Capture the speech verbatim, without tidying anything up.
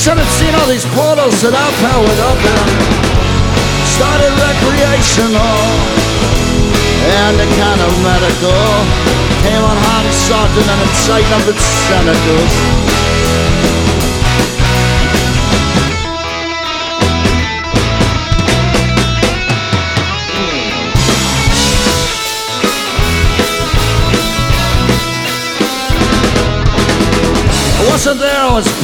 son had seen all these portals that I powered up and started recreational and the kind of medical came on hard and soft and inciting of its senators. I wasn't there, I was